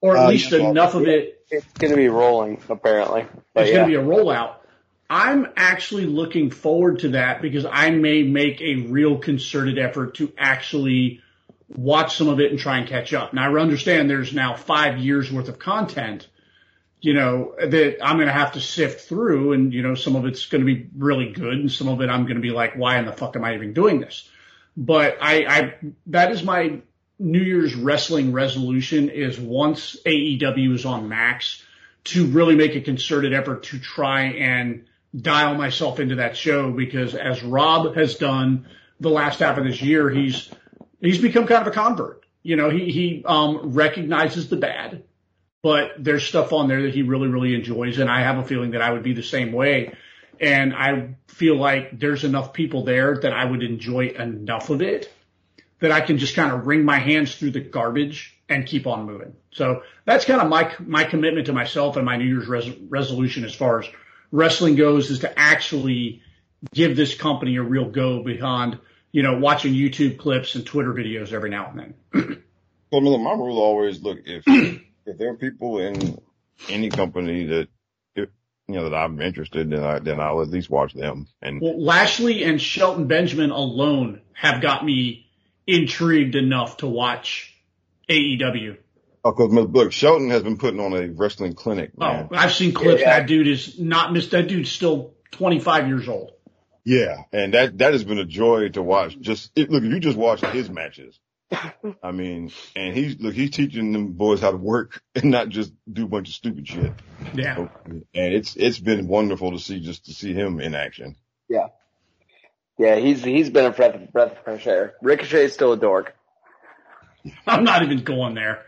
or at least enough of it. It's going to be rolling, apparently. It's going to be a rollout. I'm actually looking forward to that because I may make a real concerted effort to actually watch some of it and try and catch up. Now, I understand there's now 5 years worth of content, that I'm going to have to sift through, and, some of it's going to be really good, and some of it I'm going to be like, why in the fuck am I even doing this? But that is my New Year's wrestling resolution, is once AEW is on Max, to really make a concerted effort to try and dial myself into that show, because as Rob has done the last half of this year, he's become kind of a convert. He recognizes the bad, but there's stuff on there that he really, really enjoys. And I have a feeling that I would be the same way. And I feel like there's enough people there that I would enjoy enough of it that I can just kind of wring my hands through the garbage and keep on moving. So that's kind of my commitment to myself and my New Year's resolution as far as wrestling goes, is to actually give this company a real go beyond, watching YouTube clips and Twitter videos every now and then. Well, my rule always, look, if there are people in any company that, that I'm interested in, then I'll at least watch them. And Lashley and Shelton Benjamin alone have got me intrigued enough to watch AEW. Oh, because look, Shelton has been putting on a wrestling clinic, man. Oh, I've seen clips. Yeah. That dude is not missed. That dude's still 25 years old. Yeah, and that has been a joy to watch. Look, if you just watch his matches, I mean, and he's teaching them boys how to work and not just do a bunch of stupid shit. Yeah, and it's been wonderful to see him in action. Yeah, he's been a breath of fresh air. Ricochet is still a dork. I'm not even going there.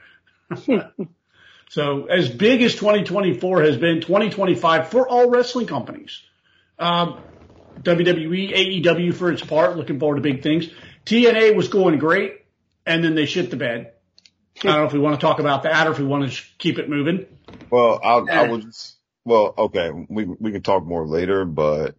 So as big as 2024 has been, 2025 for all wrestling companies. WWE, AEW for its part, looking forward to big things. TNA was going great, and then they shit the bed. I don't know if we want to talk about that or if we want to just keep it moving. Well, okay, we can talk more later, but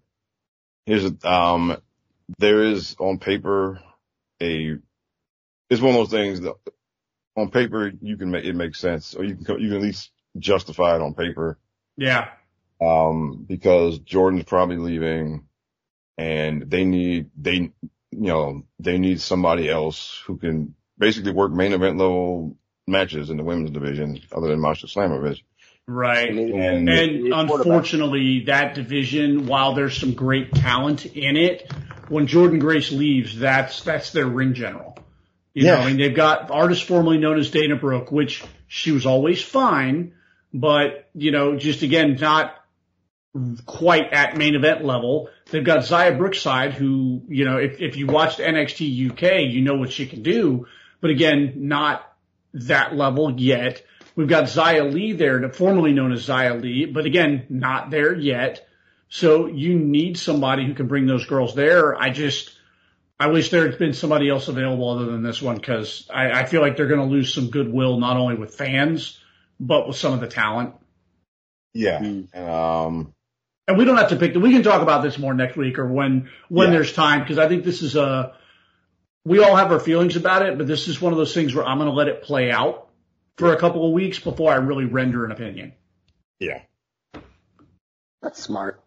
there is on paper it's one of those things that on paper it makes sense, or you can at least justify it on paper. Yeah. Because Jordan's probably leaving, and they need somebody else who can basically work main event level matches in the women's division other than Masha Slamovich. Right. And unfortunately that division, while there's some great talent in it, when Jordan Grace leaves, that's their ring general. They've got artist formerly known as Dana Brooke, which she was always fine, but, just again, not quite at main event level. They've got Xia Brookside, who, if you watched NXT UK, you know what she can do, but again, not that level yet. We've got Xia Li there, formerly known as Xia Li, but again, not there yet. So you need somebody who can bring those girls there. I wish there had been somebody else available other than this one, because I feel like they're going to lose some goodwill, not only with fans, but with some of the talent. Yeah. And we don't have to we can talk about this more next week or when there's time, because I think this is we all have our feelings about it, but this is one of those things where I'm going to let it play out for a couple of weeks before I really render an opinion. Yeah. That's smart.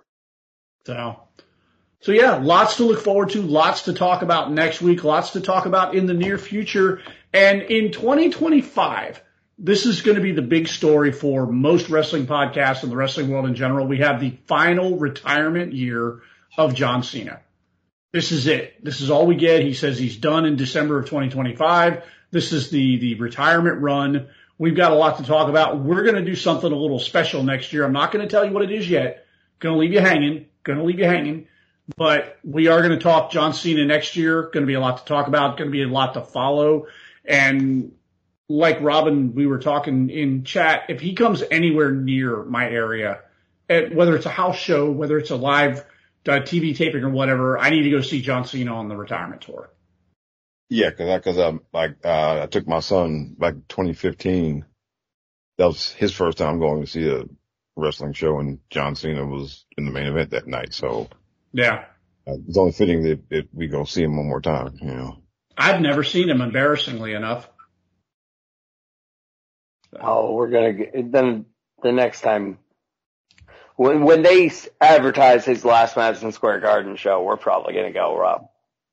So yeah, lots to look forward to, lots to talk about next week, lots to talk about in the near future. And in 2025, this is going to be the big story for most wrestling podcasts and the wrestling world in general. We have the final retirement year of John Cena. This is it. This is all we get. He says he's done in December of 2025. This is the retirement run. We've got a lot to talk about. We're going to do something a little special next year. I'm not going to tell you what it is yet. Going to leave you hanging. But we are going to talk John Cena next year. Going to be a lot to talk about. Going to be a lot to follow. And like Robin, we were talking in chat, if he comes anywhere near my area, whether it's a house show, whether it's a live TV taping or whatever, I need to go see John Cena on the retirement tour. Yeah, because I took my son back in 2015. That was his first time going to see a wrestling show, and John Cena was in the main event that night. So yeah, it's only fitting that we go see him one more time. I've never seen him, embarrassingly enough. Oh, we're going to get, then the next time, when they advertise his last Madison Square Garden show, we're probably going to go, Rob.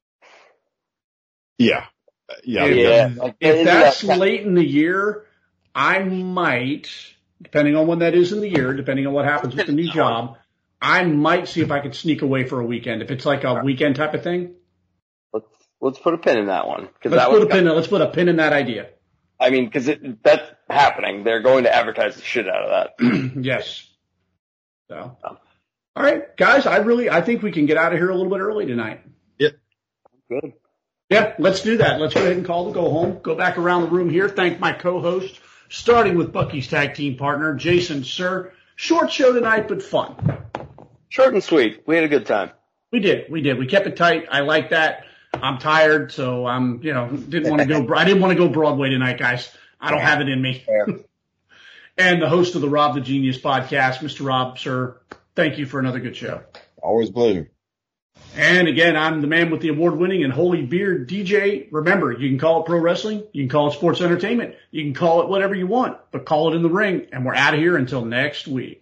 Yeah. If that's late in the year, I might, depending on when that is in the year, depending on what happens with the new job, I might see if I could sneak away for a weekend. If it's like a weekend type of thing. Let's put a pin in that one. Let's put a pin in that idea. I mean, because that's happening. They're going to advertise the shit out of that. Yes. So, all right, guys. I think we can get out of here a little bit early tonight. Yep. Good. Yeah, let's do that. Let's go ahead and call the go home. Go back around the room here. Thank my co-host, starting with Bucky's tag team partner, Jason Sir. Short show tonight, but fun. Short and sweet. We had a good time. We did. We kept it tight. I like that. I'm tired, so I'm, didn't want to go. I didn't want to go Broadway tonight, guys. I don't have it in me. And the host of the Rob the Genius podcast, Mr. Rob, sir, thank you for another good show. Always a pleasure. And again, I'm the man with the award-winning and holy beard, DJ. Remember, you can call it pro wrestling, you can call it sports entertainment, you can call it whatever you want, but call it in the ring. And we're out of here until next week.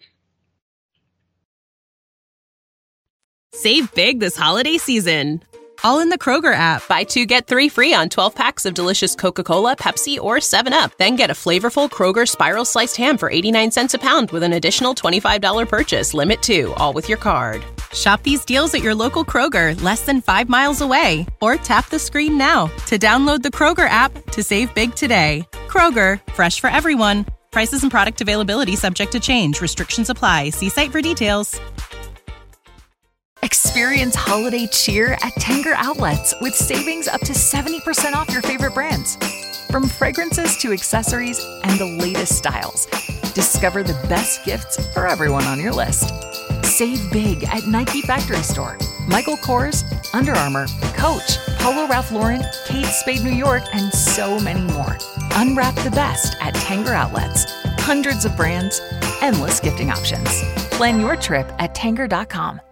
Save big this holiday season. All in the Kroger app. Buy 2, get 3 free on 12 packs of delicious Coca-Cola, Pepsi, or 7-Up. Then get a flavorful Kroger spiral sliced ham for 89 cents a pound with an additional $25 purchase. Limit 2, all with your card. Shop these deals at your local Kroger, less than 5 miles away. Or tap the screen now to download the Kroger app to save big today. Kroger, fresh for everyone. Prices and product availability subject to change. Restrictions apply. See site for details. Experience holiday cheer at Tanger Outlets with savings up to 70% off your favorite brands. From fragrances to accessories and the latest styles, discover the best gifts for everyone on your list. Save big at Nike Factory Store, Michael Kors, Under Armour, Coach, Polo Ralph Lauren, Kate Spade New York, and so many more. Unwrap the best at Tanger Outlets. Hundreds of brands, endless gifting options. Plan your trip at Tanger.com.